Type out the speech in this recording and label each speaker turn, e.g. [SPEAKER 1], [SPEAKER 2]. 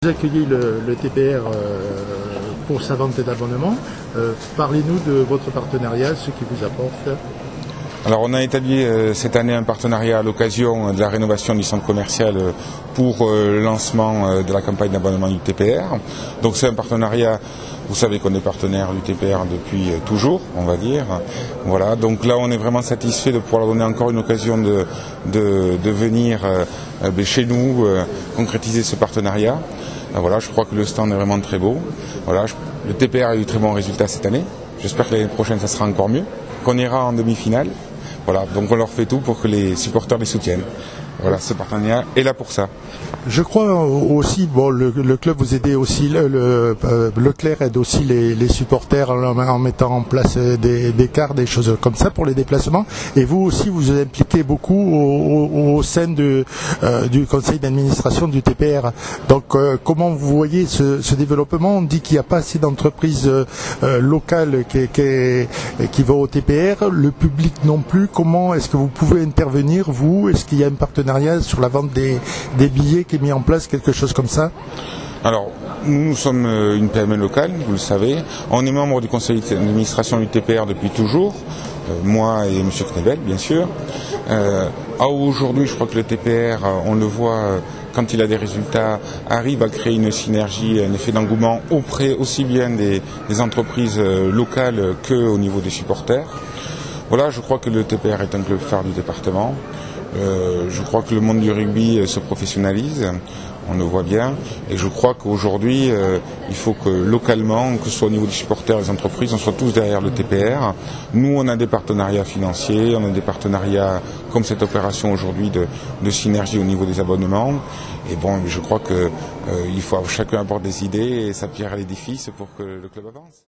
[SPEAKER 1] Vous accueillez le TPR pour sa vente d'abonnement. Parlez-nous de votre partenariat, ce qui vous apporte.
[SPEAKER 2] Alors on a établi cette année un partenariat à l'occasion de la rénovation du centre commercial pour le lancement de la campagne d'abonnement du TPR. Donc c'est un partenariat, vous savez qu'on est partenaire du TPR depuis toujours, on va dire. Voilà, donc là on est vraiment satisfait de pouvoir donner encore une occasion de venir chez nous concrétiser ce partenariat. Voilà, je crois que le stand est vraiment très beau. Voilà, le TPR a eu très bons résultats cette année. J'espère que l'année prochaine ça sera encore mieux, qu'on ira en demi-finale. Voilà, donc on leur fait tout pour que les supporters les soutiennent. Voilà, ce partenariat est là pour ça.
[SPEAKER 1] Je crois aussi, le club vous aidez aussi, Leclerc aide aussi les supporters en mettant en place des cars, des choses comme ça pour les déplacements. Et vous aussi, vous vous impliquez beaucoup au sein du conseil d'administration du TPR. Donc, comment vous voyez ce développement? On dit qu'il n'y a pas assez d'entreprises locales qui vont au TPR, le public non plus. Comment est-ce que vous pouvez intervenir, vous? Est-ce qu'il y a un partenariat sur la vente des billets qui est mis en place, quelque chose comme ça?
[SPEAKER 2] Alors, nous sommes une PME locale, vous le savez. On est membre du conseil d'administration du TPR depuis toujours, moi et M. Knebel, bien sûr. Aujourd'hui, je crois que le TPR, on le voit, quand il a des résultats, arrive à créer une synergie, un effet d'engouement auprès aussi bien des entreprises locales qu'au niveau des supporters. Voilà, je crois que le TPR est un club phare du département. Je crois que le monde du rugby se professionnalise, on le voit bien, et je crois qu'aujourd'hui, il faut que localement, que ce soit au niveau des supporters et des entreprises, on soit tous derrière le TPR. Nous, on a des partenariats financiers, on a des partenariats comme cette opération aujourd'hui de synergie au niveau des abonnements. Et bon, je crois que il faut chacun apporter des idées et sa pierre à l'édifice pour que le club avance.